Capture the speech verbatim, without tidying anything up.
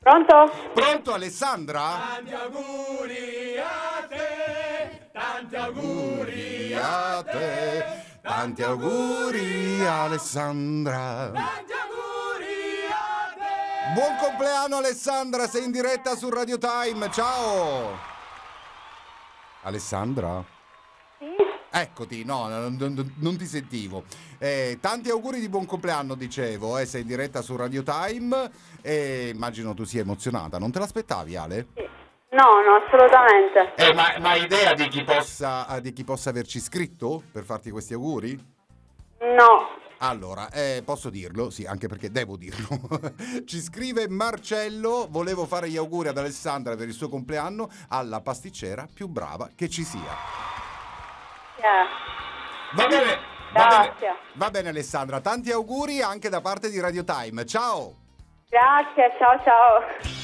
Pronto? Pronto Alessandra? Tanti auguri a te, tanti auguri a te, tanti auguri Alessandra. tanti auguri a te. Buon compleanno Alessandra, sei in diretta su Radio Time, ciao! Alessandra? Sì? Eccoti, no, non, non- non ti sentivo. Eh, tanti auguri di buon compleanno, dicevo, eh, sei in diretta su Radio Time e immagino tu sia emozionata. Non te l'aspettavi, Ale? No, no, assolutamente. Eh, ma, ma hai idea di chi possa, di chi possa averci scritto per farti questi auguri? No. Allora, eh, posso dirlo? Sì, anche perché devo dirlo. Ci scrive Marcello, volevo fare gli auguri ad Alessandra per il suo compleanno alla pasticcera più brava che ci sia. Yeah. Va bene, va bene, Grazie. va bene Alessandra, tanti auguri anche da parte di Radio Time. Ciao! Grazie, ciao ciao.